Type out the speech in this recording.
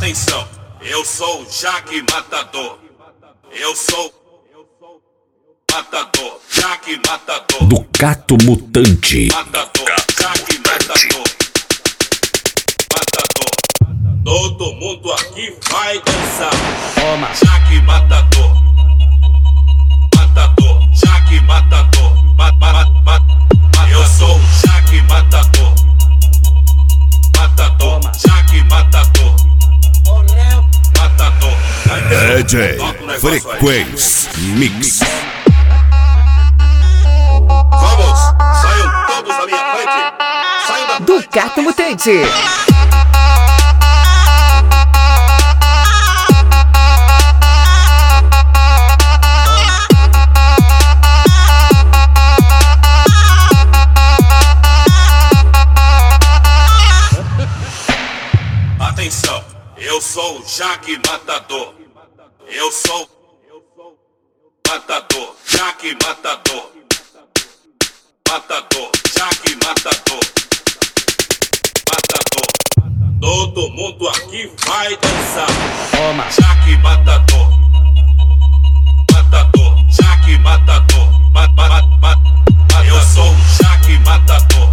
Atenção, eu sou o Jaque Matador. Eu sou Matador, Jaque Matador. Ducato Mutante. Matador, Jaque Matador. Matador. Todo mundo aqui vai dançar. Toma. Jaque Matador. Matador, Jaque Matador. Eu sou o Jaque Matador. Matador, Jaque Matador. Matador. DJ Frequência Mix. Vamos, saiam todos da minha frente. Saiam da Ducato Mutante. Atenção, eu sou o Jaque Matador. Eu sou Matador, Jaque Matador. Matador, Jaque Matador. Matador. Todo mundo aqui vai dançar. Toma. Jaque Matador. Matador, Jaque Matador. Eu sou o Jaque Matador.